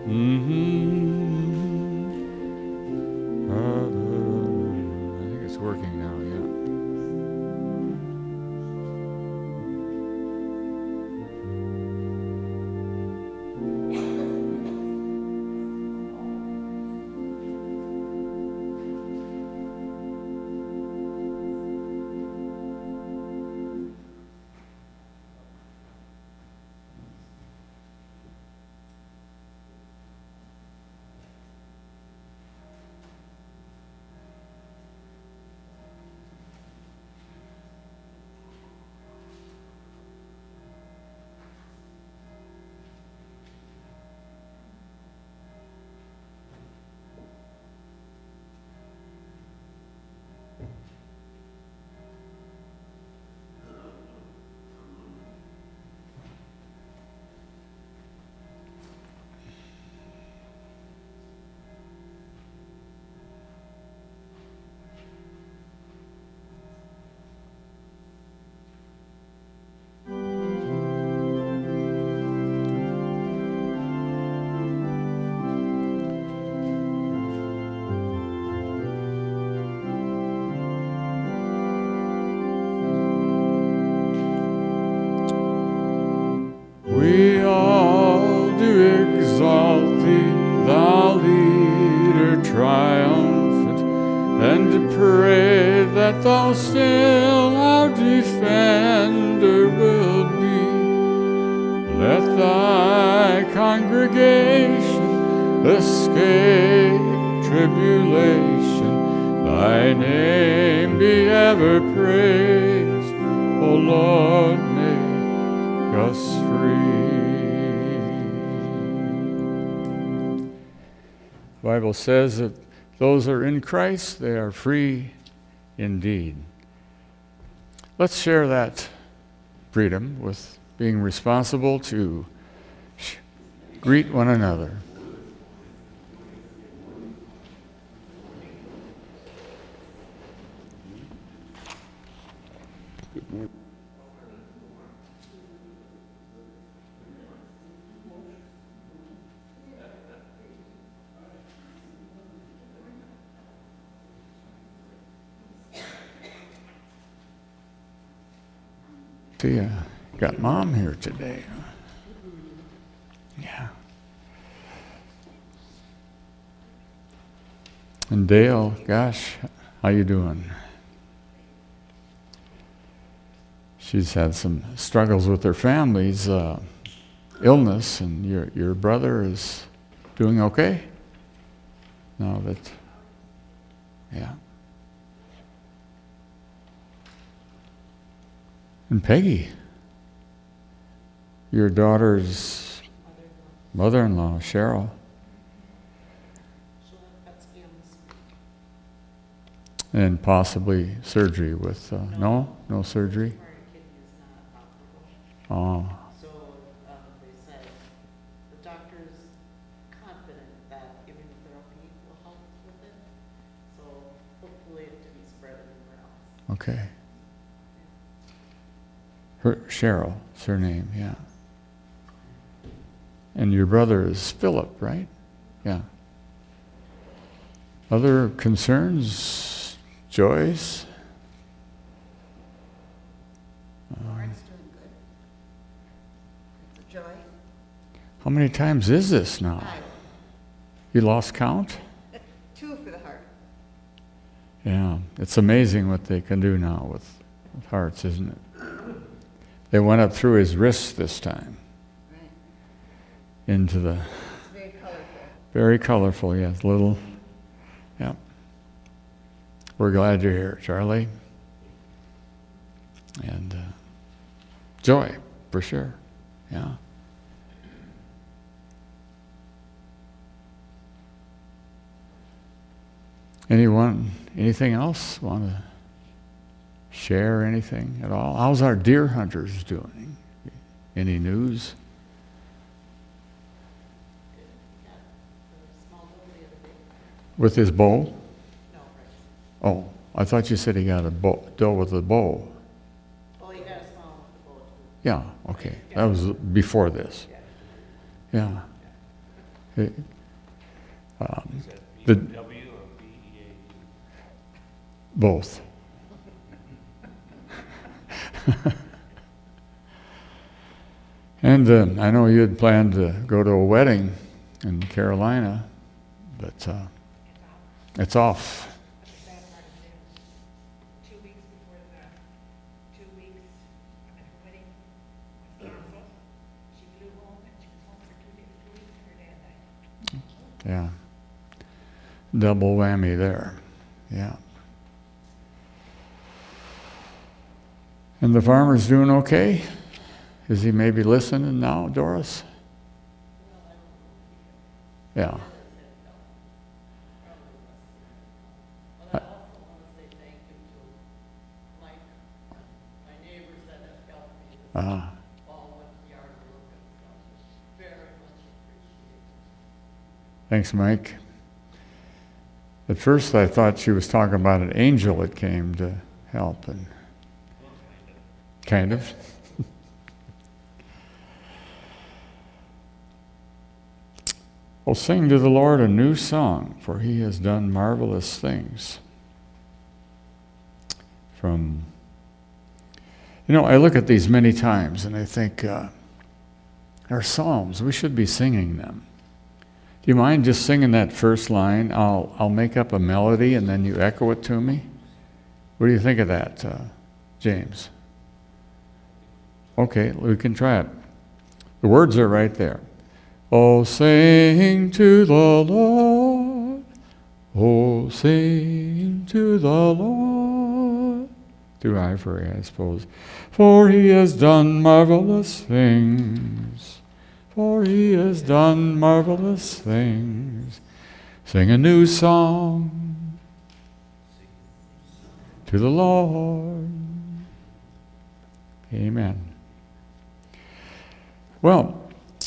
I think it's working now, yeah. We all do exalt thee, thou leader triumphant, and to pray that thou still our defender will be. Let thy congregation escape tribulation, thy name be ever praised, O Lord, make us free. The Bible says that those are in Christ, they are free indeed. Let's share that freedom with being responsible to greet one another. See, got Mom here today. Yeah. And Dale, gosh, how you doing? She's had some struggles with her family's illness, and your brother is doing okay? No, that, yeah. And Peggy, your daughter's mother-in-law, Cheryl. And possibly surgery with, no surgery? Oh. So they said the doctor's confident that giving therapy will help with it. So hopefully it didn't spread anywhere else. Okay. Cheryl's her name, yeah. And your brother is Philip, right? Yeah. Other concerns? Joyce? Lauren's doing good. Joy? How many times is this now? 5. You lost count? 2 for the heart. Yeah, it's amazing what they can do now with hearts, isn't it? They went up through his wrist this time. Right. Into the... It's very colorful. Very colorful, yes. Little... Yeah. We're glad you're here, Charlie. And Joy, for sure. Yeah. Anything else? Want to share anything at all? How's our deer hunters doing? Any news? With his bow? No, right. Oh, I thought you said he got a doe with a bow. Oh, you got a small with the bow too. Yeah, okay. That was before this. Yeah. It- Is that the- B-W or B-E-A-U? both. And I know you had planned to go to a wedding in Carolina, but it's off. The sad part of it is, 2 weeks before the, 2 weeks, her wedding was canceled. She flew home and she was home for 2 weeks and her dad died. Yeah. Double whammy there. Yeah. And the farmer's doing okay? Is he maybe listening now, Doris? Yeah. But I also want to say thank you to my neighbors that have helped me with Uh, all with yard work and stuff. It's very much appreciated. thanks, Mike. At first I thought she was talking about an angel that came to help, and kind of. Oh, sing to the Lord a new song, for he has done marvelous things. From, I look at these many times and I think, our psalms, we should be singing them. Do you mind just singing that first line? I'll make up a melody and then you echo it to me. What do you think of that, James? Okay, we can try it. The words are right there. Oh, sing to the Lord. Oh, sing to the Lord. Do I for I suppose. For he has done marvelous things. For he has done marvelous things. Sing a new song to the Lord. Amen. Well,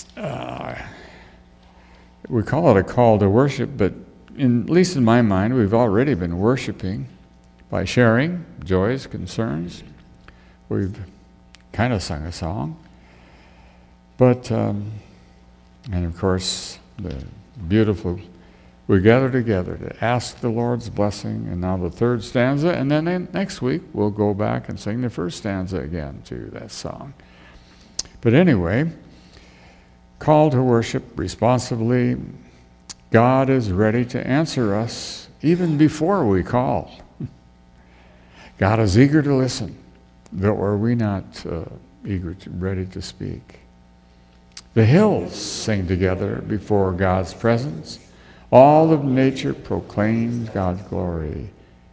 we call it a call to worship, but at least in my mind, we've already been worshiping by sharing joys, concerns. We've kind of sung a song. But, and of course, the beautiful, we gather together to ask the Lord's blessing, and now the third stanza, and then next week we'll go back and sing the first stanza again to that song. But anyway, call to worship responsively. God is ready to answer us even before we call. God is eager to listen, though are we not ready to speak. The hills sing together before God's presence. All of nature proclaims God's glory.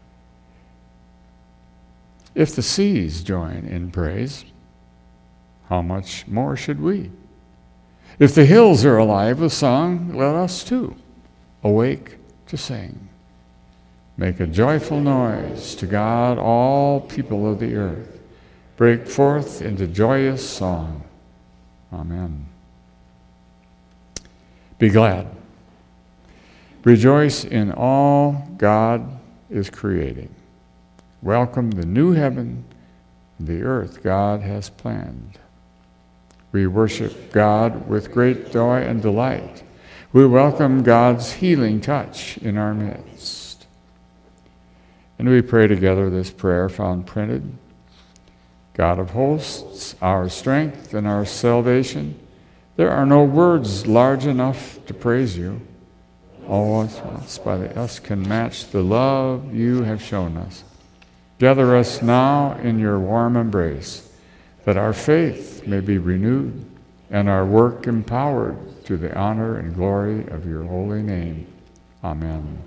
If the seas join in praise, how much more should we? If the hills are alive with song, let us too awake to sing. Make a joyful noise to God, all people of the earth. Break forth into joyous song. Amen. Be glad. Rejoice in all God is creating. Welcome the new heaven, the earth God has planned. We worship God with great joy and delight. We welcome God's healing touch in our midst. And we pray together this prayer found printed. God of hosts, our strength and our salvation, there are no words large enough to praise you. All us by us can match the love you have shown us. Gather us now in your warm embrace, that our faith may be renewed and our work empowered to the honor and glory of your holy name. Amen.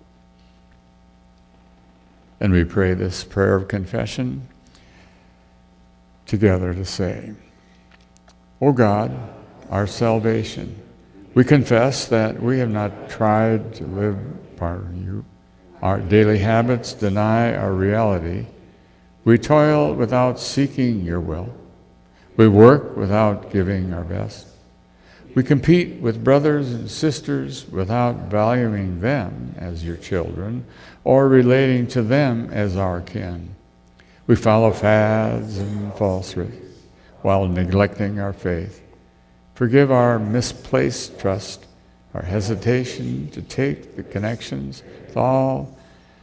And we pray this prayer of confession together to say, O God, our salvation, we confess that we have not tried to live apart from you. Our daily habits deny our reality. We toil without seeking your will. We work without giving our best. We compete with brothers and sisters without valuing them as your children or relating to them as our kin. We follow fads and falsehoods while neglecting our faith. Forgive our misplaced trust, our hesitation to take the connections with all.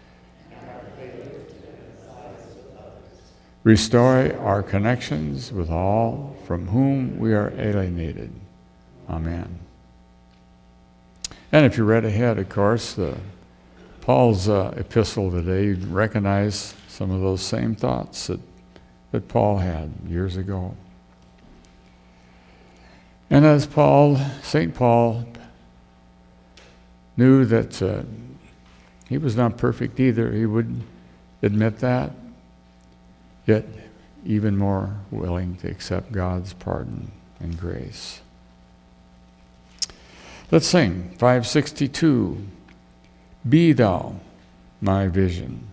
Restore our connections with all from whom we are alienated. Amen. And if you read ahead, of course, Paul's epistle today, you'd recognize some of those same thoughts that Paul had years ago. And as St. Paul knew that he was not perfect either, he would admit that, yet even more willing to accept God's pardon and grace. Let's sing 562, Be Thou My Vision.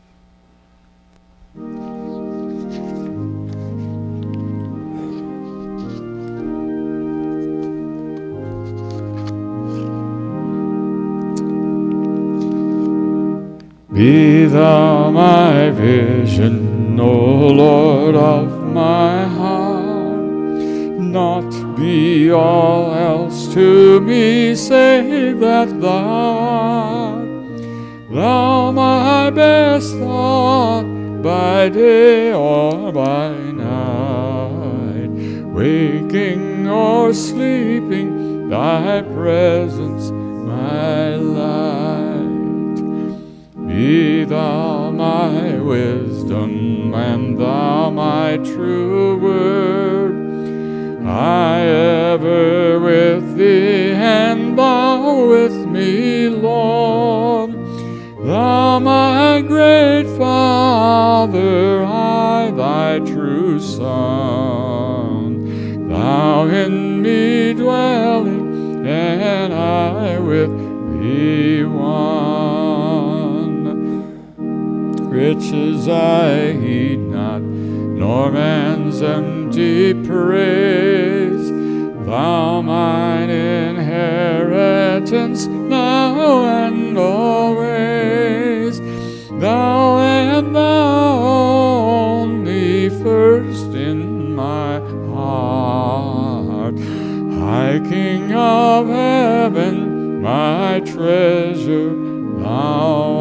Be Thou my vision, O Lord of my heart, not be all else to me save that Thou art. Thou my best thought by day or by night, waking or sleeping, Thy presence my light. Be Thou my wisdom, and Thou my true word. I ever with Thee, and Thou with me, Lord. Thou my great Father, I Thy true Son. Thou in me dwelling, and I with Thee one. Riches I heed not, nor man's empty praise. Thou mine inheritance now and always. Thou and Thou only first in my heart. High King of heaven, my treasure Thou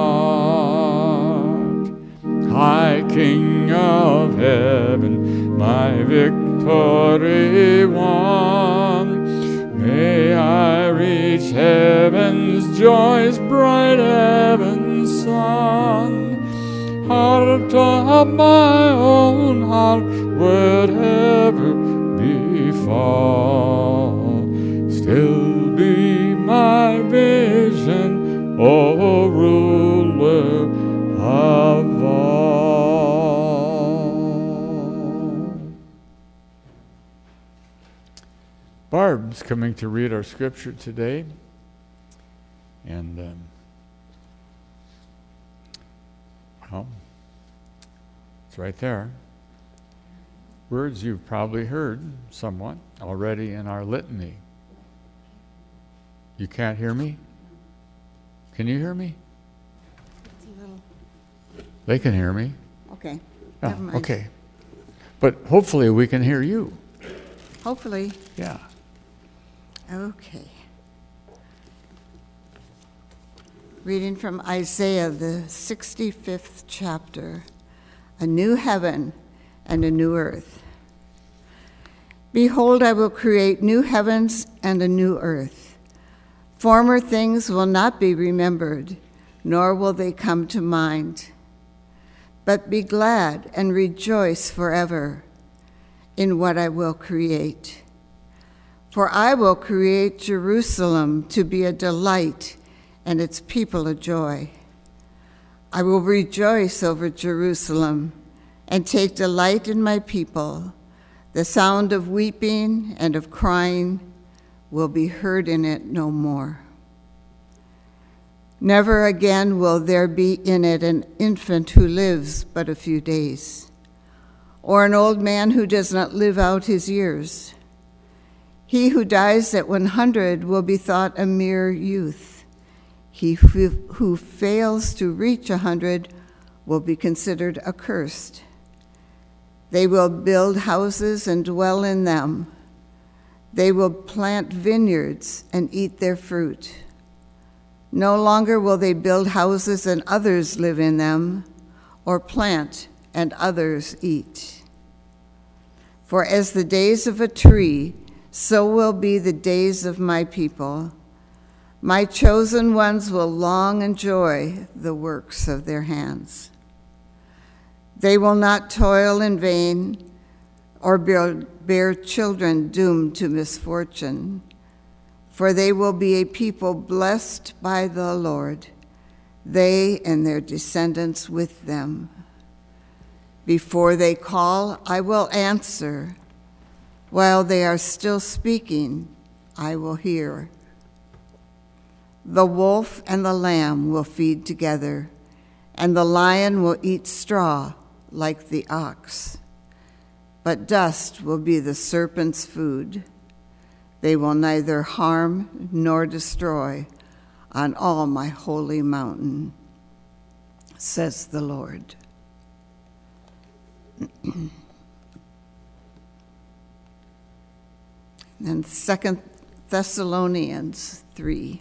art. High King of heaven, my victory won. May I reach heaven's joys, bright heaven's sun. Heart of my own heart, whatever befall, still be my vision, O ruler of all. Barb's coming to read our scripture today, and well, it's right there. Words you've probably heard somewhat already in our litany. You can't hear me? Can you hear me? It's a little, They can hear me. okay, Oh, never mind. okay. But hopefully we can hear you. Hopefully, Yeah. okay. Reading from Isaiah, the 65th chapter, a new heaven and a new earth. Behold, I will create new heavens and a new earth. Former things will not be remembered, nor will they come to mind. But be glad and rejoice forever in what I will create. For I will create Jerusalem to be a delight and its people a joy. I will rejoice over Jerusalem and take delight in my people. The sound of weeping and of crying will be heard in it no more. Never again will there be in it an infant who lives but a few days, or an old man who does not live out his years. He who dies at 100 will be thought a mere youth. He who fails to reach 100 will be considered accursed. They will build houses and dwell in them. They will plant vineyards and eat their fruit. No longer will they build houses and others live in them, or plant and others eat. For as the days of a tree, so will be the days of my people. My chosen ones will long enjoy the works of their hands. They will not toil in vain or bear children doomed to misfortune, for they will be a people blessed by the Lord, they and their descendants with them. Before they call, I will answer. While they are still speaking, I will hear. The wolf and the lamb will feed together, and the lion will eat straw like the ox. But dust will be the serpent's food. They will neither harm nor destroy on all my holy mountain, says the Lord. And 2 Thessalonians 3.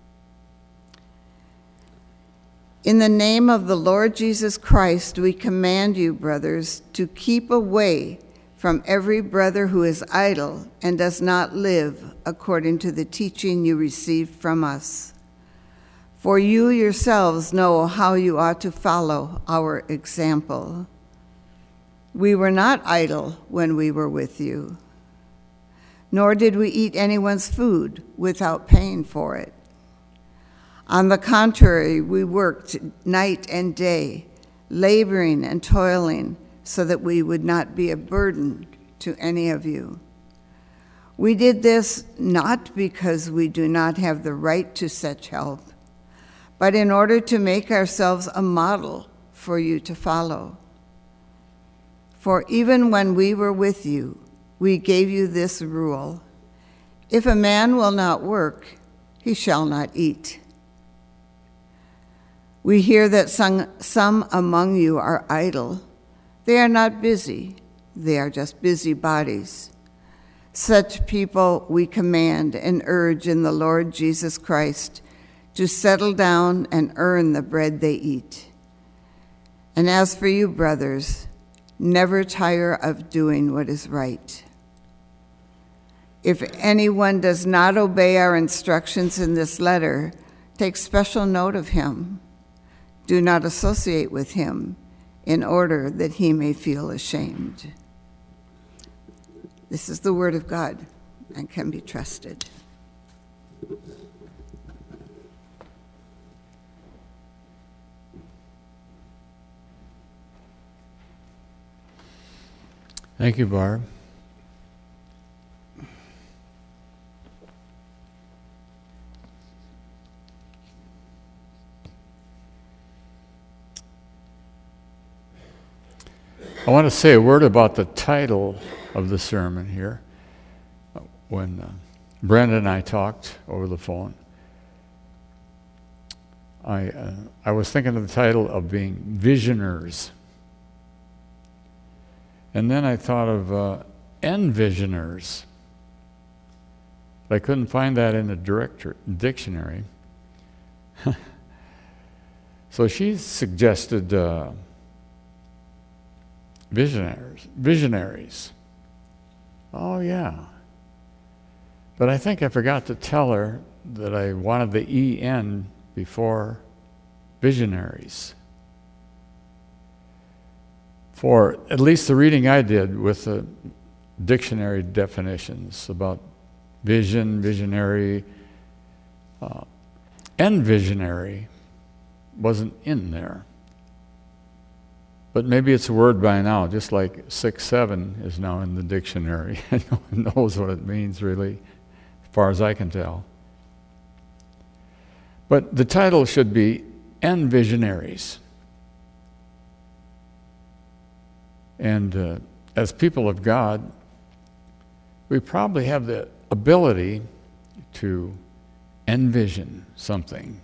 In the name of the Lord Jesus Christ, we command you, brothers, to keep away from every brother who is idle and does not live according to the teaching you received from us. For you yourselves know how you ought to follow our example. We were not idle when we were with you, nor did we eat anyone's food without paying for it. On the contrary, we worked night and day, laboring and toiling, so that we would not be a burden to any of you. We did this not because we do not have the right to such help, but in order to make ourselves a model for you to follow. For even when we were with you, we gave you this rule: if a man will not work, he shall not eat. We hear that some among you are idle. They are not busy. They are just busybodies. Such people we command and urge in the Lord Jesus Christ to settle down and earn the bread they eat. And as for you, brothers, never tire of doing what is right. If anyone does not obey our instructions in this letter, take special note of him. Do not associate with him, in order that he may feel ashamed. This is the word of God and can be trusted. Thank you, Barb. I want to say a word about the title of the sermon here. When Brenda and I talked over the phone, I was thinking of the title of being visioners. And then I thought of envisioners. But I couldn't find that in the dictionary. So she suggested visionaries. Oh, yeah. But I think I forgot to tell her that I wanted the EN before visionaries. For at least the reading I did with the dictionary definitions about vision, visionary, and visionary wasn't in there. But maybe it's a word by now, just like 6-7 is now in the dictionary. No one knows what it means, really, as far as I can tell. But the title should be Envisionaries. And as people of God, we probably have the ability to envision something.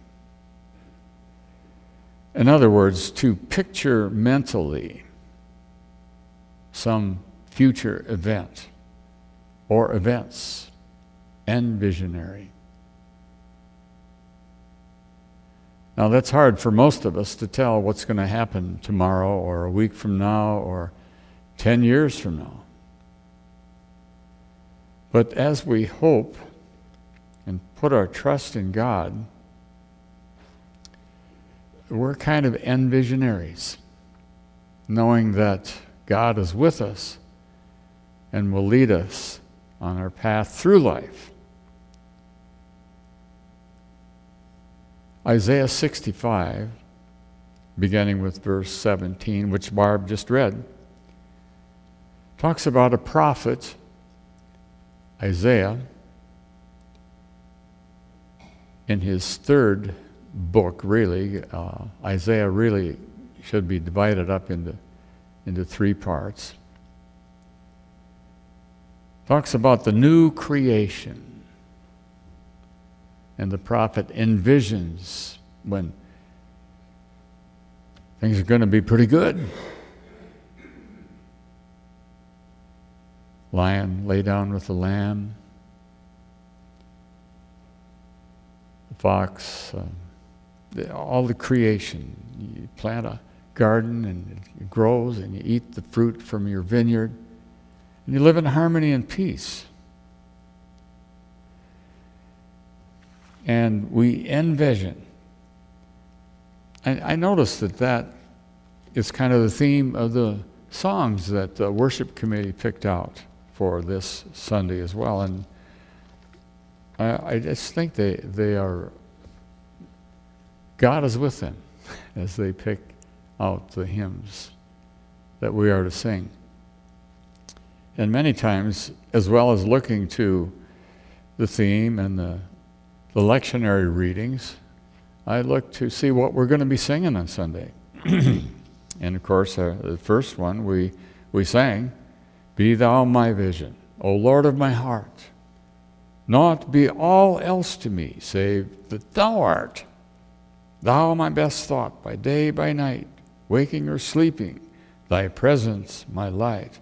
In other words, to picture mentally some future event or events. and visionary. Now, that's hard for most of us to tell what's going to happen tomorrow or a week from now or 10 years from now. But as we hope and put our trust in God, we're kind of end visionaries, knowing that God is with us and will lead us on our path through life. Isaiah 65, beginning with verse 17, which Barb just read, talks about a prophet, Isaiah, in his third book, really. Isaiah really should be divided up into three parts. Talks about the new creation. And the prophet envisions when things are going to be pretty good. Lion lay down with the lamb. The fox, all the creation. You plant a garden and it grows and you eat the fruit from your vineyard. And you live in harmony and peace. And we envision. I noticed that is kind of the theme of the songs that the worship committee picked out for this Sunday as well. And I just think they are, God is with them as they pick out the hymns that we are to sing. And many times, as well as looking to the theme and the lectionary readings, I look to see what we're going to be singing on Sunday. And of course, the first one we sang, "Be thou my vision, O Lord of my heart. Naught be all else to me, save that thou art. Thou my best thought by day, by night, waking or sleeping, thy presence my light."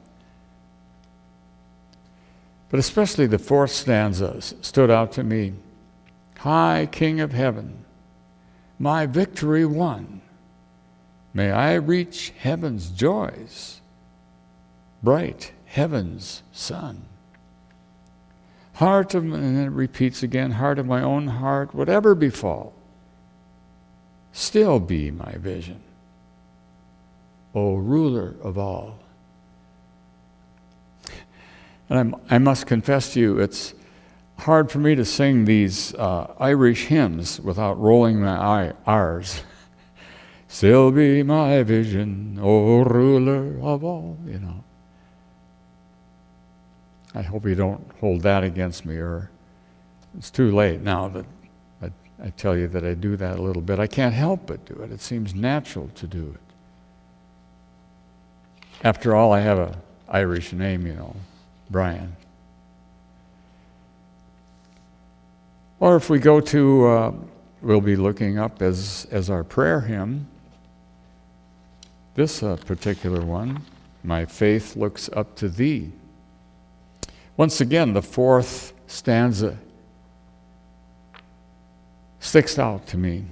But especially the fourth stanza stood out to me. "High King of heaven, my victory won, may I reach heaven's joys, bright heaven's sun. Heart of," and then it repeats again, "heart of my own heart, whatever befall, still be my vision, O ruler of all." And I must confess to you, it's hard for me to sing these Irish hymns without rolling my R's. Still be my vision, O ruler of all, you know. I hope you don't hold that against me, or it's too late now that I tell you that I do that a little bit. I can't help but do it. It seems natural to do it. After all, I have an Irish name, you know, Brian. Or if we go to, we'll be looking up as our prayer hymn, this particular one, "My faith looks up to thee." Once again, the fourth stanza sticks out to me.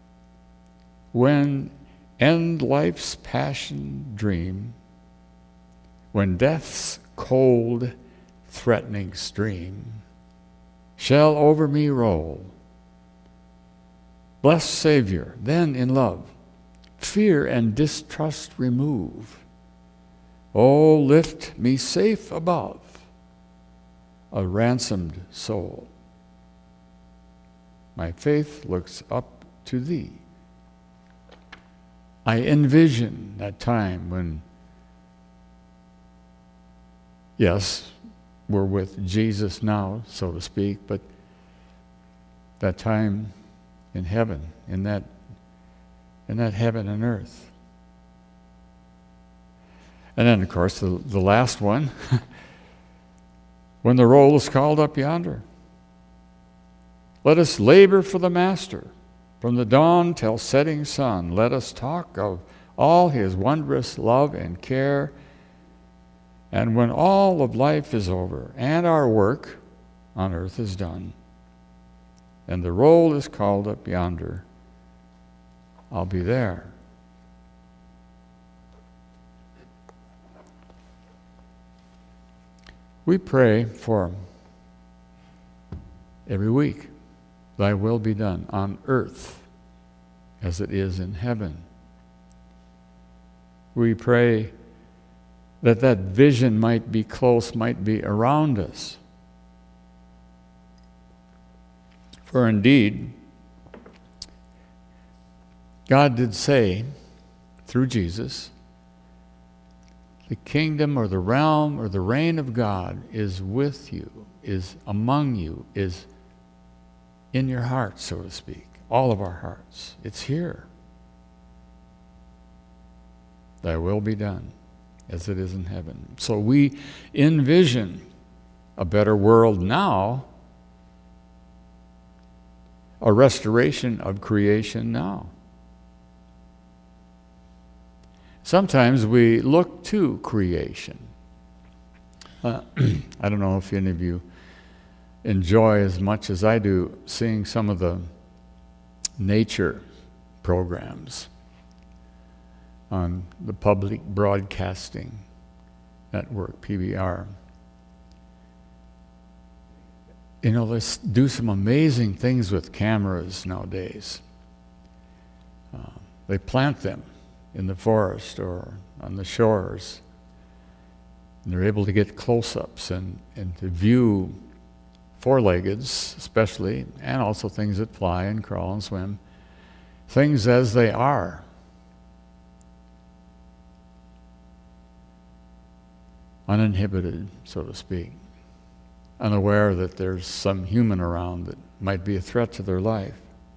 "When end life's passion dream, when death's cold threatening stream shall over me roll, blessed Savior, then in love, fear and distrust remove. Oh, lift me safe above a ransomed soul. My faith looks up to thee." I envision that time when, yes, we're with Jesus now, so to speak, but that time in heaven, in that heaven and earth. And then, of course, the last one, "When the roll is called up yonder, let us labor for the Master. From the dawn till setting sun, let us talk of all his wondrous love and care. And when all of life is over, and our work, on earth is done, and the roll is called up yonder, I'll be there. We pray for every week, thy will be done on earth as it is in heaven. We pray that that vision might be close, might be around us. For indeed, God did say through Jesus, the kingdom or the realm or the reign of God is with you, is among you, is in your heart, so to speak. All of our hearts. It's here. Thy will be done as it is in heaven. So we envision a better world now, a restoration of creation now. Sometimes we look to creation. I don't know if any of you enjoy as much as I do seeing some of the nature programs on the Public Broadcasting Network, PBR. You know, they do some amazing things with cameras nowadays. They plant them in the forest or on the shores. And they're able to get close-ups and to view four-leggeds especially, and also things that fly and crawl and swim, things as they are. Uninhibited, so to speak, unaware that there's some human around that might be a threat to their life.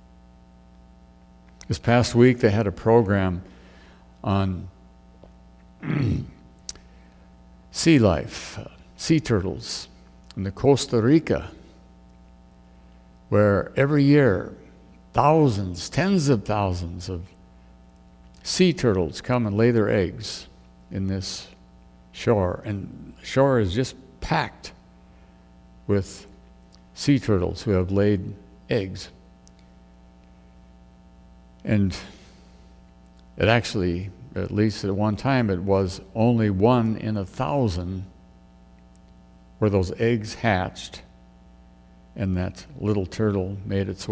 This past week they had a program on sea life, sea turtles in the Costa Rica, where every year thousands, tens of thousands of sea turtles come and lay their eggs in this shore, and the shore is just packed with sea turtles who have laid eggs. And it actually, at least at one time, it was only 1 in 1,000 where those eggs hatched and that little turtle made its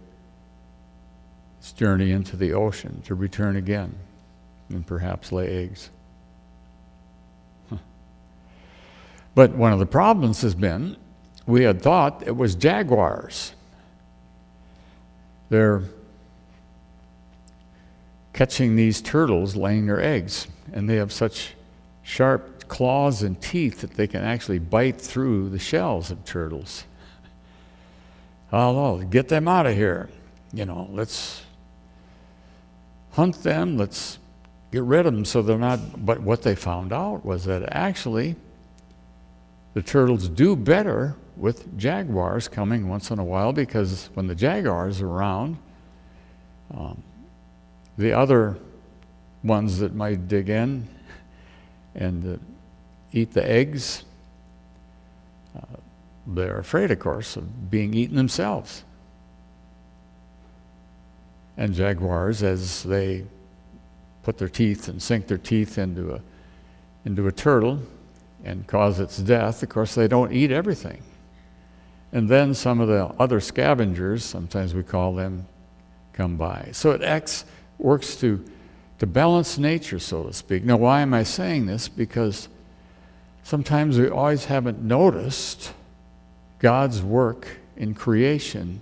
journey into the ocean to return again and perhaps lay eggs. But one of the problems has been, we had thought it was jaguars. They're catching these turtles laying their eggs, and they have such sharp claws and teeth that they can actually bite through the shells of turtles. Oh, get them out of here. You know, let's hunt them, let's get rid of them so they're not. But what they found out was that actually the turtles do better with jaguars coming once in a while, because when the jaguars are around, the other ones that might dig in and eat the eggs, they're afraid, of course, of being eaten themselves. And jaguars, as they put their teeth and sink their teeth into a turtle and cause its death, of course, they don't eat everything. And then some of the other scavengers, sometimes we call them, come by. So it works to balance nature, so to speak. Now, why am I saying this? Because sometimes we always haven't noticed God's work in creation.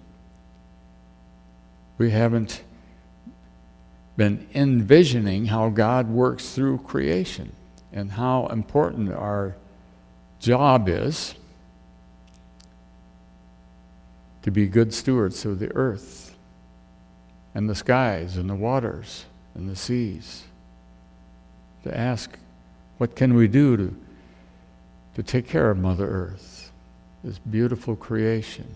We haven't been envisioning how God works through creation and how important our job is to be good stewards of the earth and the skies and the waters and the seas, to ask, what can we do to take care of Mother Earth, this beautiful creation?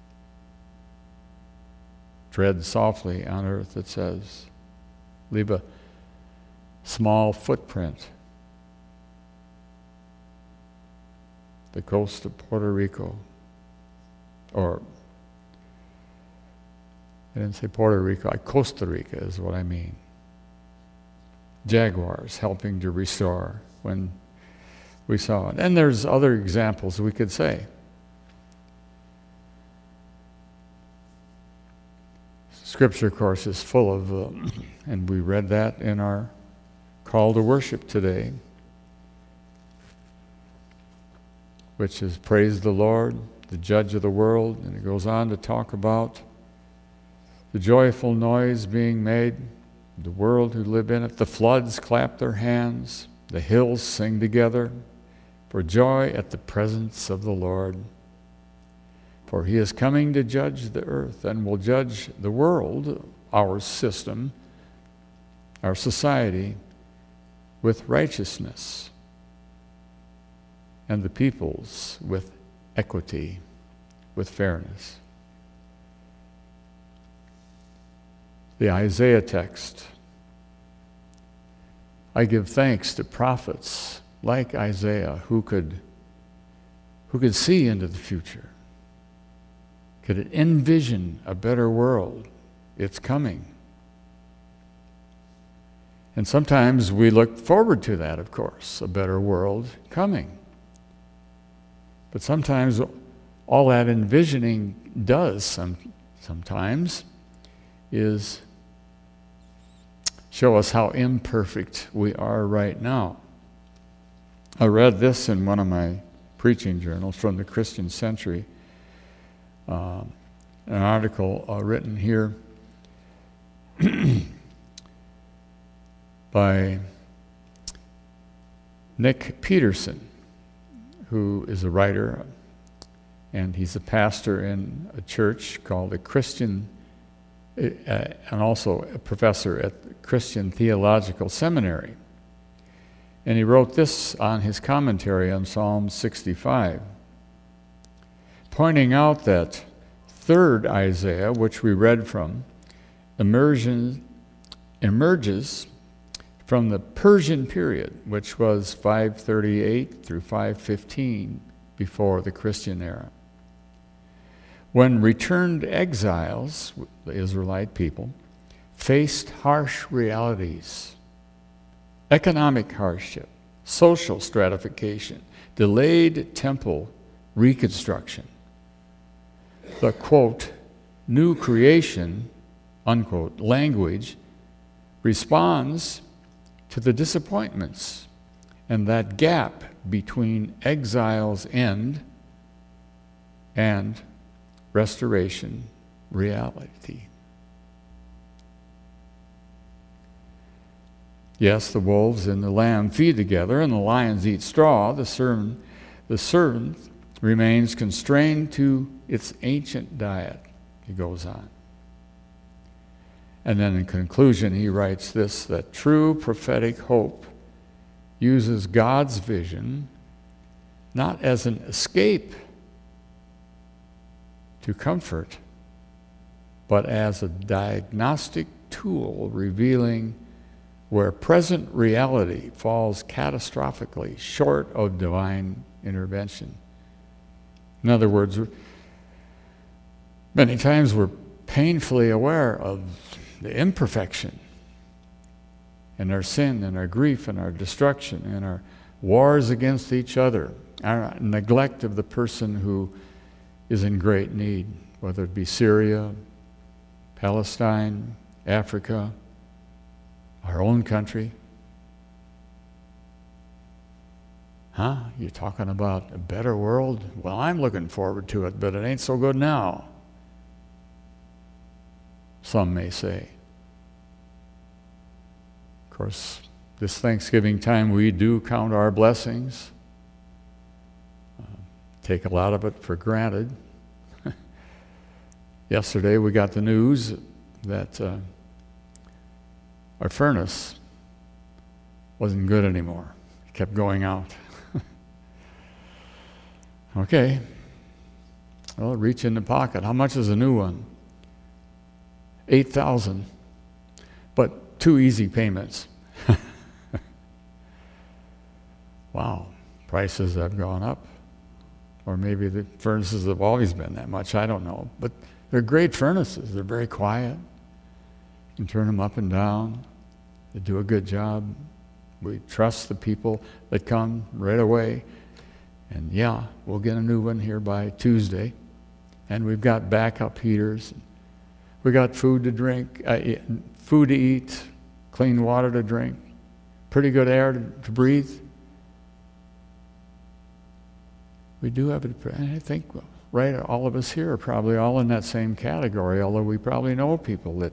Tread softly on earth, it says. Leave a small footprint. The coast of Puerto Rico, or I didn't say Puerto Rico, Costa Rica is what I mean. Jaguars helping to restore when we saw it. And there's other examples we could say. Scripture, of course, is full of, and we read that in our call to worship today, which is praise the Lord, the judge of the world. And it goes on to talk about the joyful noise being made, the world who live in it. The floods clap their hands, the hills sing together for joy at the presence of the Lord. For he is coming to judge the earth and will judge the world, our system, our society, with righteousness, and the peoples with equity, with fairness. The Isaiah text. I give thanks to prophets like Isaiah who could see into the future, could envision a better world. It's coming. And sometimes we look forward to that, of course, a better world coming. But sometimes all that envisioning does sometimes is show us how imperfect we are right now. I read this in one of my preaching journals from the Christian Century, an article written here by Nick Peterson, who is a writer, and he's a pastor in a church called the Christian, and also a professor at the Christian Theological Seminary. And he wrote this on his commentary on Psalm 65, pointing out that third Isaiah, which we read from, emerges from the Persian period, which was 538 through 515 before the Christian era. When returned exiles, the Israelite people, faced harsh realities, economic hardship, social stratification, delayed temple reconstruction. The, quote, new creation, unquote, language responds to the disappointments and that gap between exile's end and restoration reality. Yes, the wolves and the lamb feed together, and the lions eat straw. The servant remains constrained to its ancient diet, he goes on. And then in conclusion, he writes this, that true prophetic hope uses God's vision not as an escape to comfort, but as a diagnostic tool revealing where present reality falls catastrophically short of divine intervention. In other words, many times we're painfully aware of the imperfection and our sin and our grief and our destruction and our wars against each other, our neglect of the person who is in great need, whether it be Syria, Palestine, Africa, our own country. You're talking about a better world? Well, I'm looking forward to it, but it ain't so good now, some may say. Of course, this Thanksgiving time, we do count our blessings, take a lot of it for granted. Yesterday, we got the news that our furnace wasn't good anymore. It kept going out. Okay. Well, reach in the pocket. How much is a new one? $8,000. But 2 easy payments. Wow. Prices have gone up. Or maybe the furnaces have always been that much, I don't know. But they're great furnaces. They're very quiet. You can turn them up and down. They do a good job. We trust the people that come right away. And yeah, we'll get a new one here by Tuesday. And we've got backup heaters. We got food to drink, food to eat, clean water to drink, pretty good air to breathe. We do have it, and I think, right, all of us here are probably all in that same category, although we probably know people that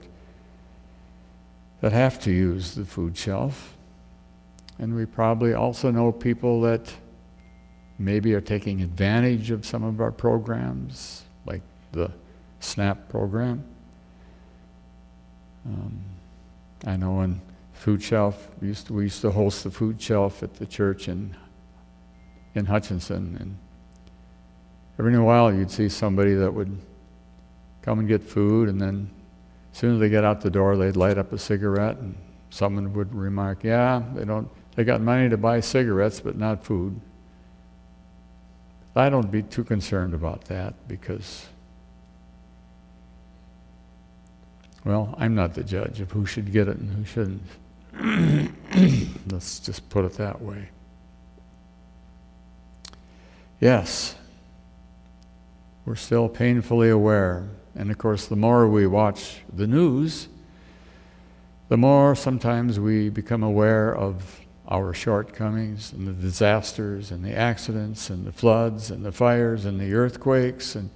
have to use the food shelf. And we probably also know people that maybe are taking advantage of some of our programs, like the SNAP program. I know in food shelf, we used to host the food shelf at the church in Hutchinson, and every in a while you'd see somebody that would come and get food, and then as soon as they get out the door, they'd light up a cigarette, and someone would remark, yeah, they got money to buy cigarettes, but not food. I don't be too concerned about that because, well, I'm not the judge of who should get it and who shouldn't. Let's just put it that way. Yes, we're still painfully aware. And of course, the more we watch the news, the more sometimes we become aware of our shortcomings and the disasters and the accidents and the floods and the fires and the earthquakes and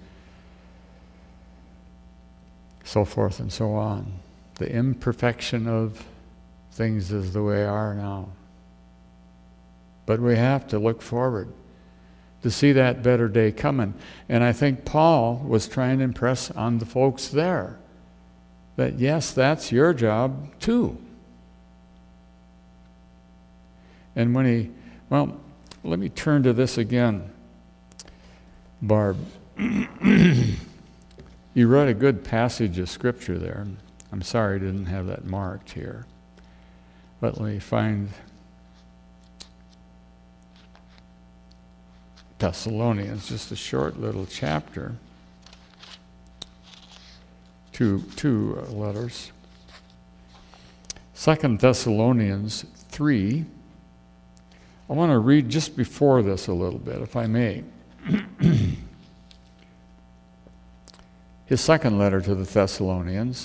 so forth and so on. The imperfection of things as the way they are now. But we have to look forward to see that better day coming. And I think Paul was trying to impress on the folks there that yes, that's your job too. And when let me turn to this again, Barb. You read a good passage of scripture there. I'm sorry I didn't have that marked here. But let me find Thessalonians, just a short little chapter. Two letters. 2 Thessalonians 3. I want to read just before this a little bit, if I may. His second letter to the Thessalonians,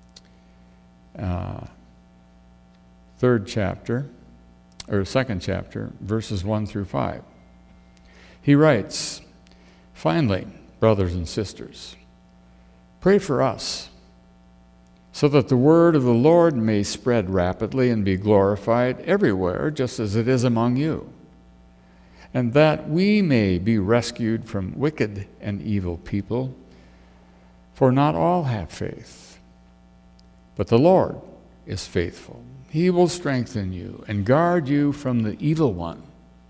second chapter, verses 1 through 5. He writes, "Finally, brothers and sisters, pray for us, so that the word of the Lord may spread rapidly and be glorified everywhere, just as it is among you, and that we may be rescued from wicked and evil people. For not all have faith, but the Lord is faithful. He will strengthen you and guard you from the evil one."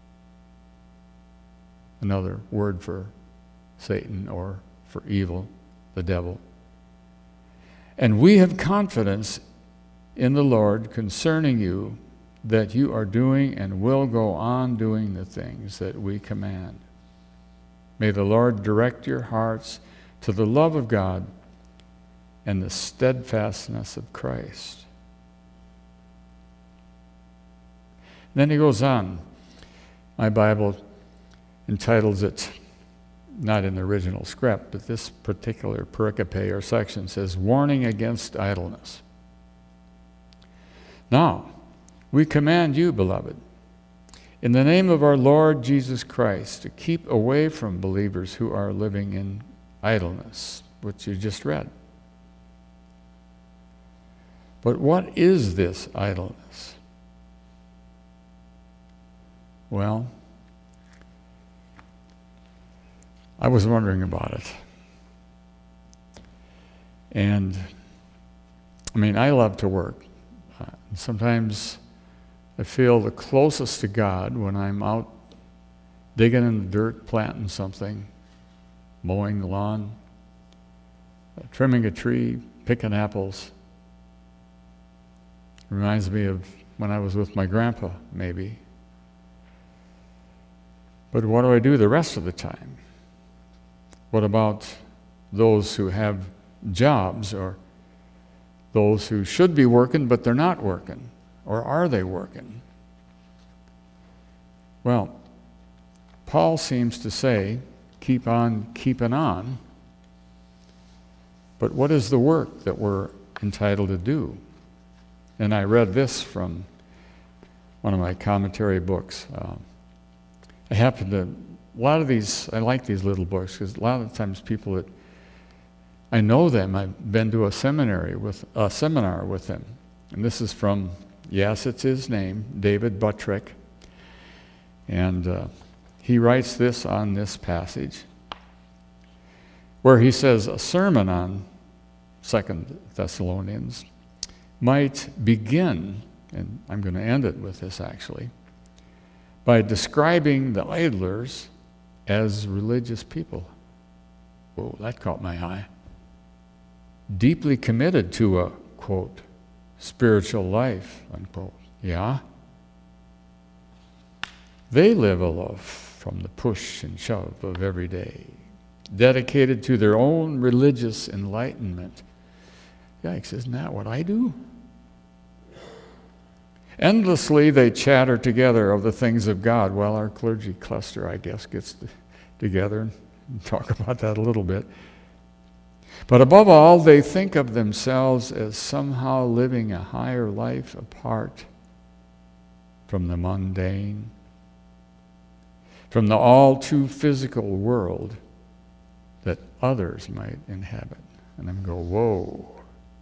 Another word for Satan or for evil, the devil. "And we have confidence in the Lord concerning you, that you are doing and will go on doing the things that we command. May the Lord direct your hearts to the love of God and the steadfastness of Christ." Then he goes on. My Bible entitles it, not in the original script, but this particular pericope or section says, "Warning against idleness." "Now, we command you, beloved, in the name of our Lord Jesus Christ, to keep away from believers who are living in idleness," which you just read. But what is this idleness? Well, I was wondering about it. And, I love to work. Sometimes I feel the closest to God when I'm out digging in the dirt, planting something, mowing the lawn, trimming a tree, picking apples. Reminds me of when I was with my grandpa, maybe. But what do I do the rest of the time? What about those who have jobs, or those who should be working but they're not working? Or are they working? Well, Paul seems to say, keep on keeping on. But what is the work that we're entitled to do? And I read this from one of my commentary books. I like these little books, because a lot of times people that I know them, I've been to a seminar with them. And this is from, yes, it's his name, David Buttrick. And he writes this on this passage, where he says a sermon on 2 Thessalonians might begin, and I'm going to end it with this actually, by describing the idlers as religious people. Whoa, that caught my eye. Deeply committed to a, quote, spiritual life, unquote. Yeah? They live aloof from the push and shove of every day, dedicated to their own religious enlightenment. Yikes, isn't that what I do? Endlessly they chatter together of the things of God. Well, our clergy cluster, I guess, gets together and talk about that a little bit. But above all, they think of themselves as somehow living a higher life apart from the mundane, from the all too physical world that others might inhabit. And I'm going, whoa.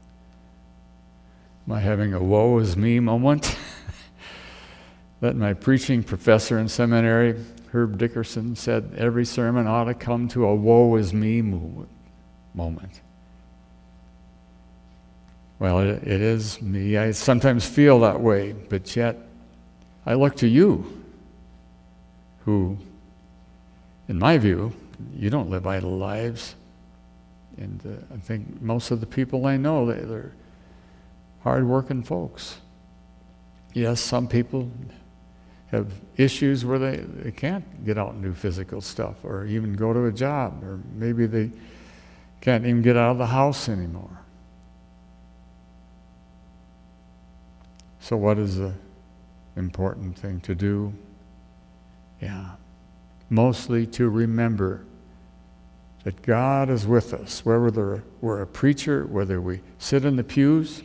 Am I having a woe is me moment? That my preaching professor in seminary, Herb Dickerson, said every sermon ought to come to a woe is me moment. Well, it is me. I sometimes feel that way, but yet I look to you, who, in my view, you don't live idle lives. And I think most of the people I know, they're hard-working folks. Yes, some people have issues where they can't get out and do physical stuff, or even go to a job, or maybe they can't even get out of the house anymore. So what is the important thing to do? Yeah, mostly to remember that God is with us, whether we're a preacher, whether we sit in the pews.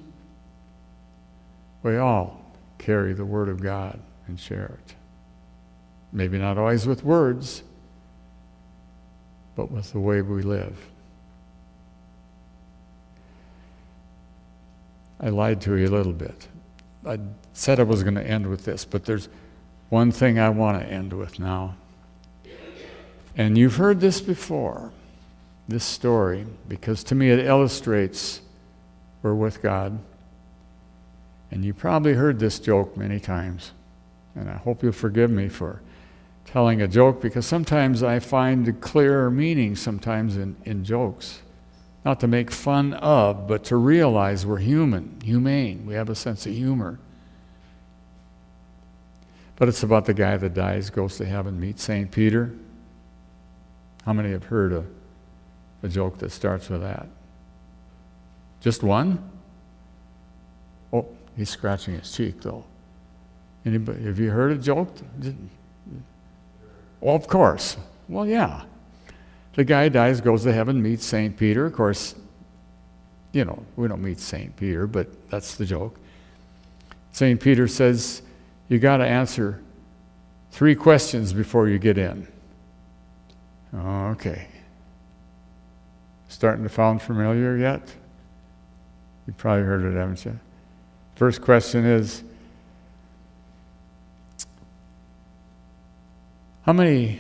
We all carry the Word of God and share it. Maybe not always with words, but with the way we live. I lied to you a little bit. I said I was going to end with this, but there's one thing I want to end with now. And you've heard this before, this story, because to me it illustrates we're with God. And you probably heard this joke many times. And I hope you'll forgive me for telling a joke, because sometimes I find a clearer meaning sometimes in jokes. Not to make fun of, but to realize we're humane. We have a sense of humor. But it's about the guy that dies, goes to heaven, meets St. Peter. How many have heard a joke that starts with that? Just one? Oh, he's scratching his cheek, though. Anybody, have you heard a joke? Well, of course. Well, yeah. The guy dies, goes to heaven, meets St. Peter. Of course, we don't meet St. Peter, but that's the joke. St. Peter says, you got to answer 3 questions before you get in. Okay. Starting to sound familiar yet? You've probably heard it, haven't you? First question is, how many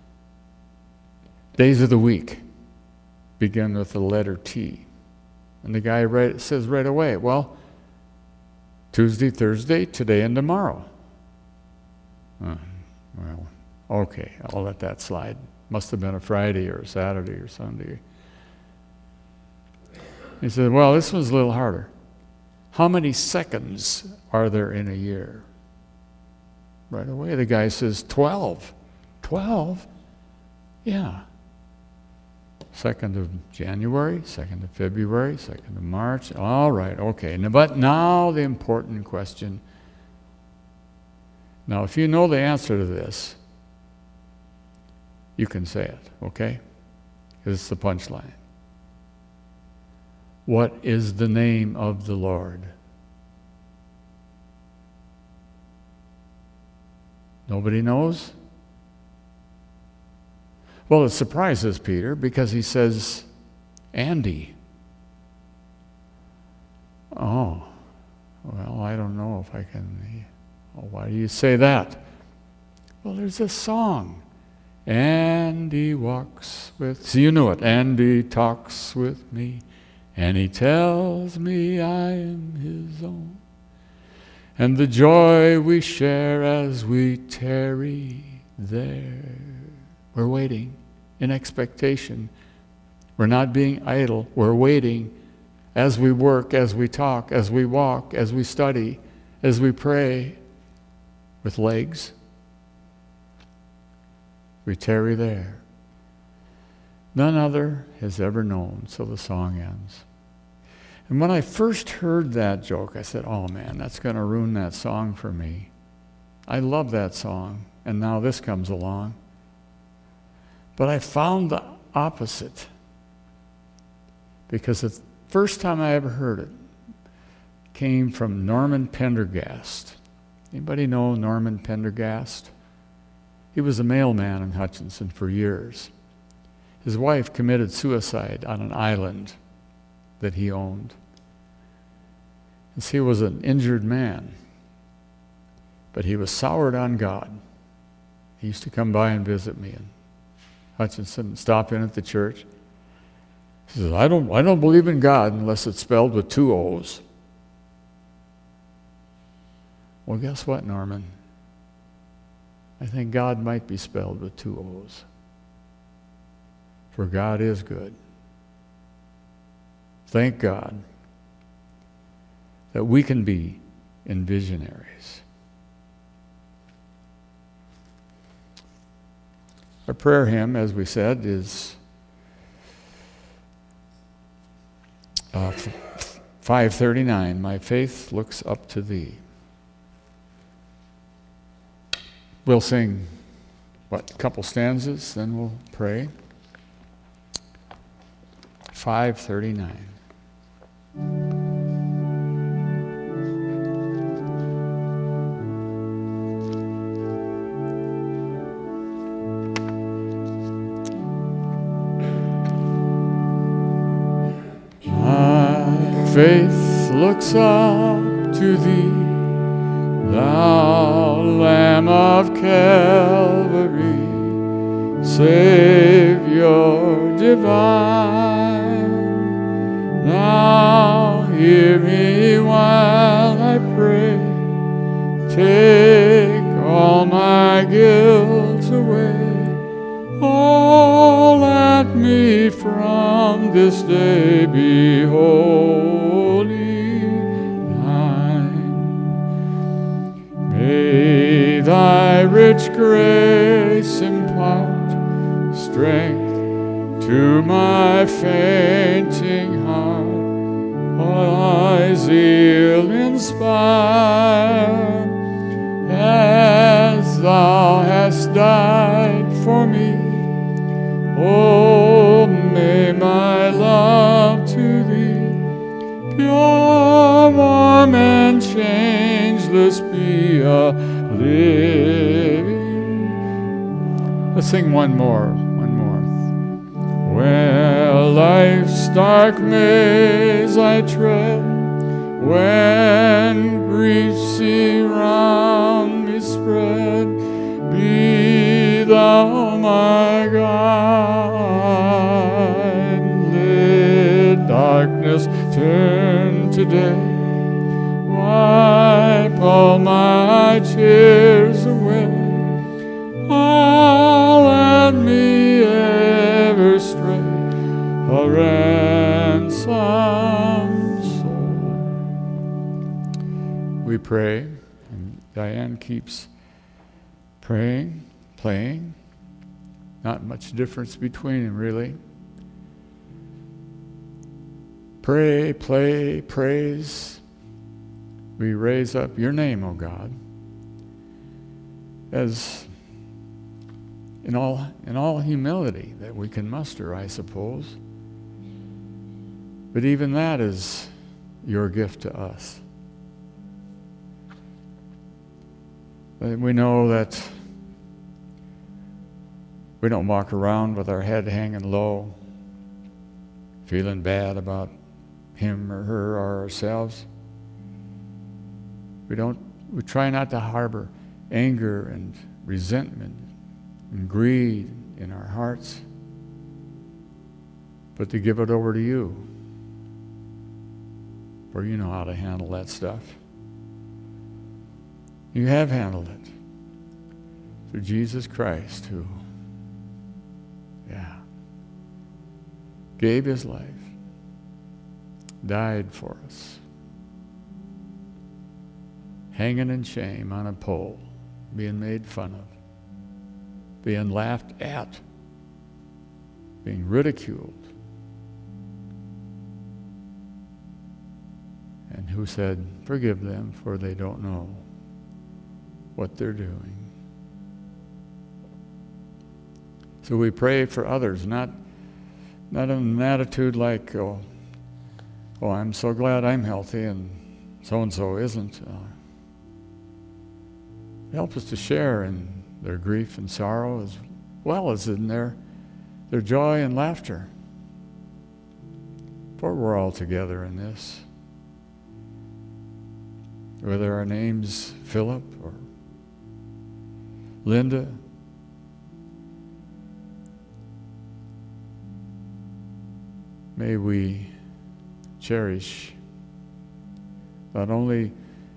days of the week begin with the letter T? And the guy says right away, well, Tuesday, Thursday, today, and tomorrow. Well, okay, I'll let that slide. Must have been a Friday or a Saturday or Sunday. He said, well, this one's a little harder. How many seconds are there in a year? Right away, the guy says, 12. 12? Yeah. 2nd of January, 2nd of February, 2nd of March. All right, okay. But now the important question. Now, if you know the answer to this, you can say it, okay? Because it's the punchline. What is the name of the Lord? Nobody knows? Well, it surprises Peter because he says, Andy. Oh, well, I don't know if I can. Oh, why do you say that? Well, there's a song. Andy walks with, so you knew it. Andy talks with me, and he tells me I am his own. And the joy we share as we tarry there. We're waiting in expectation. We're not being idle. We're waiting as we work, as we talk, as we walk, as we study, as we pray with legs. We tarry there. None other has ever known, so the song ends. And when I first heard that joke, I said, oh man, that's going to ruin that song for me. I love that song, and now this comes along. But I found the opposite. Because the first time I ever heard it came from Norman Pendergast. Anybody know Norman Pendergast? He was a mailman in Hutchinson for years. His wife committed suicide on an island that he owned. And he was an injured man, but he was soured on God. He used to come by and visit me in Hutchinson and stop in at the church. He says, I don't believe in God unless it's spelled with 2 O's. Well, guess what, Norman? I think God might be spelled with 2 O's. For God is good. Thank God that we can be in visionaries. Our prayer hymn, as we said, is 539, My Faith Looks Up to Thee. We'll sing, a couple stanzas, then we'll pray. 539. My faith looks up to Thee, Thou Lamb of Calvary, Savior divine. Now hear me while I pray, take all my guilt away. Oh, let me from this day be wholly thine. May Thy rich grace impart strength to my fainting heart, Thy zeal inspire, as Thou hast died for me. Oh, may my love to Thee, pure, warm, and changeless, be a living. Let's sing one more. Where life's dark maze I tread, when griefs around me spread, be Thou my guide. Let darkness turn to day, wipe all my tears away. Oh, let me ever stray, a ransomed soul. We pray, and Diane keeps praying, playing. Not much difference between them, really. pray, play, praise. We raise up your name, O God, as in all humility that we can muster, I suppose. But even that is your gift to us. And we know that we don't walk around with our head hanging low, feeling bad about him or her or ourselves. We try not to harbor anger and resentment and greed in our hearts, but to give it over to you. For you know how to handle that stuff. You have handled it through Jesus Christ, who, gave his life, died for us, hanging in shame on a pole, being made fun of, being laughed at, being ridiculed. And who said, "Forgive them, for they don't know what they're doing." So we pray for others, not in an attitude like, oh, I'm so glad I'm healthy and so-and-so isn't. Help us to share in their grief and sorrow as well as in their joy and laughter. For we're all together in this. Whether our name's Philip or Linda, may we cherish not only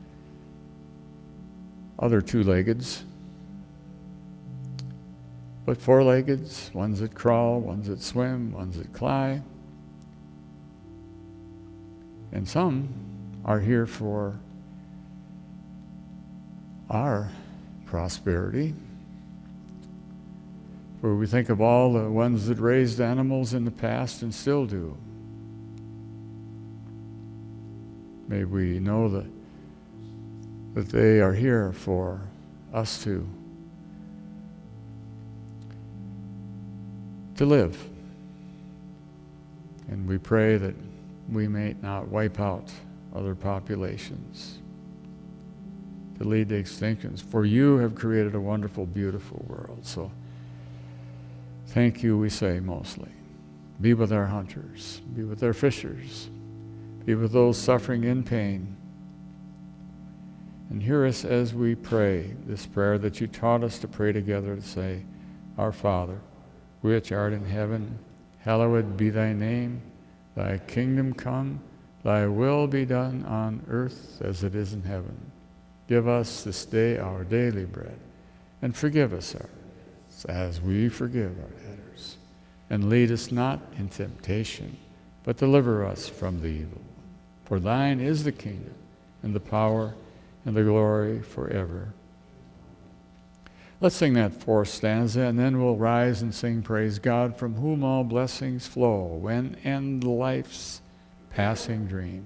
other two-leggeds, but four-leggeds, ones that crawl, ones that swim, ones that fly. And some are here for our prosperity. For we think of all the ones that raised animals in the past and still do. May we know that they are here for us to live. And we pray that we may not wipe out other populations to lead to extinctions. For you have created a wonderful, beautiful world. So thank you, we say mostly. Be with our hunters. Be with our fishers. Be with those suffering in pain. And hear us as we pray this prayer that you taught us to pray together, to say, Our Father, which art in heaven, hallowed be thy name. Thy kingdom come, thy will be done on earth as it is in heaven. Give us this day our daily bread, and forgive us our debts as we forgive our debtors. And lead us not in temptation, but deliver us from the evil one. For thine is the kingdom, and the power, and the glory forever. Let's sing that fourth stanza, and then we'll rise and sing Praise God, from whom all blessings flow, when end life's passing dream.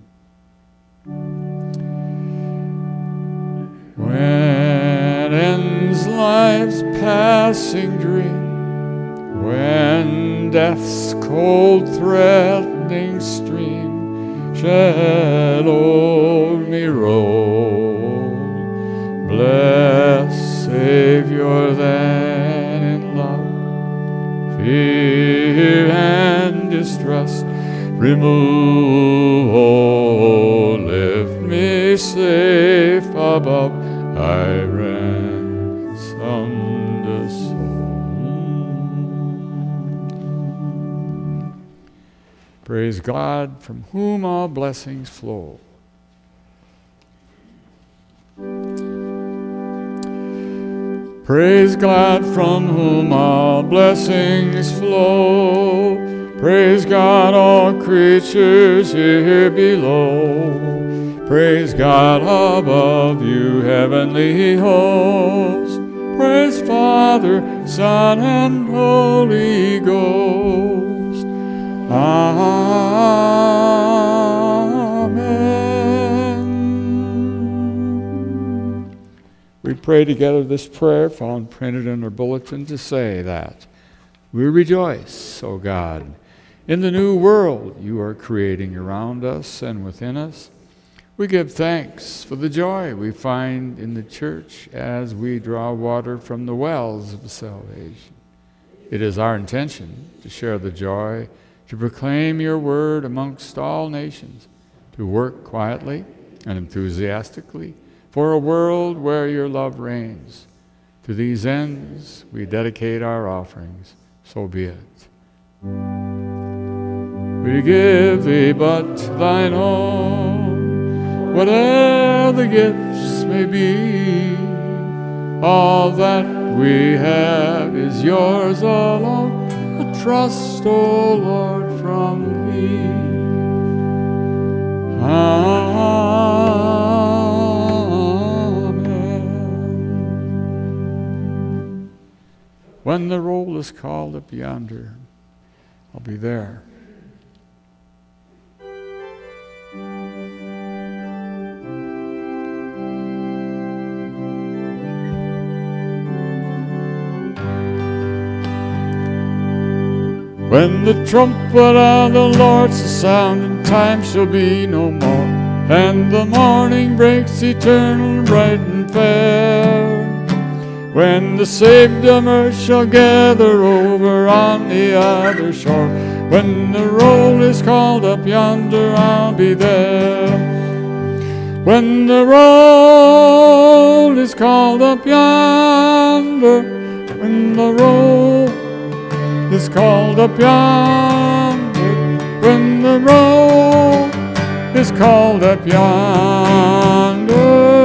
When ends life's passing dream, when death's cold threatening stream shall o'er me roll, bless Savior then in love, fear and distrust remove, oh, lift me safe above thy ransomed soul. Praise God, from whom all blessings flow. Praise God, from whom all blessings flow. Praise God, all creatures here below. Praise God above you, heavenly host. Praise Father, Son, and Holy Ghost. Amen. We pray together this prayer found printed in our bulletin to say that we rejoice, O God, in the new world you are creating around us and within us. We give thanks for the joy we find in the church as we draw water from the wells of salvation. It is our intention to share the joy, to proclaim your word amongst all nations, to work quietly and enthusiastically for a world where your love reigns. To these ends we dedicate our offerings, so be it. We give thee but thine own, whate'er the gifts may be. All that we have is yours alone, a trust, O Lord, from thee. Amen. When the roll is called up yonder, I'll be there. When the trumpet of the Lord's a sound, and time shall be no more, and the morning breaks eternal, bright and fair. When the saved of earth shall gather over on the other shore, when the roll is called up yonder, I'll be there. When the roll is called up yonder, when the roll is called up yonder, when the roll is called up yonder,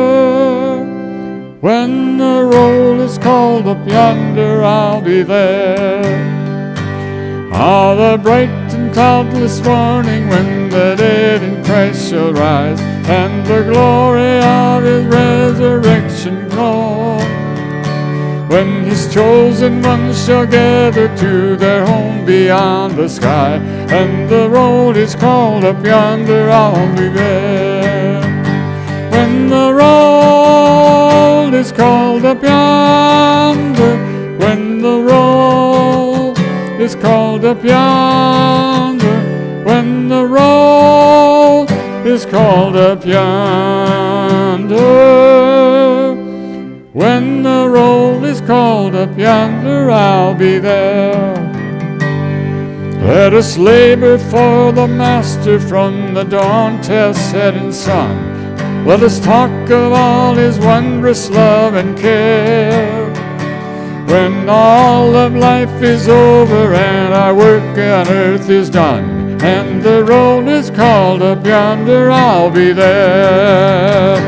when the roll is called up yonder, I'll be there. Ah, the bright and cloudless morning, when the dead in Christ shall rise, and the glory of his resurrection glow. When his chosen ones shall gather to their home beyond the sky, and the roll is called up yonder, I'll be there. When the roll is called up yonder, when the roll is called up yonder, when the roll is called up yonder, when the roll is called up yonder, I'll be there. Let us labor for the Master from the dawn till setting sun. Let us talk of all his wondrous love and care. When all of life is over and our work on earth is done, and the roll is called up yonder, I'll be there.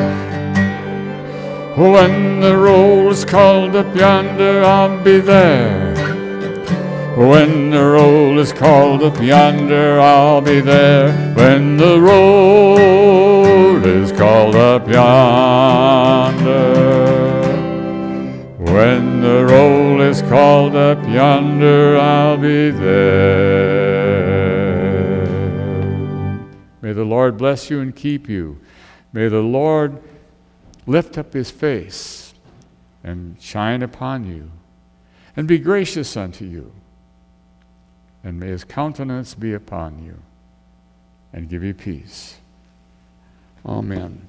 When the roll is called up yonder, I'll be there. When the roll is called up yonder, I'll be there. When the roll is called up yonder, when the roll is called up yonder, I'll be there. May the Lord bless you and keep you. May the Lord lift up his face and shine upon you and be gracious unto you. And may his countenance be upon you and give you peace. Amen.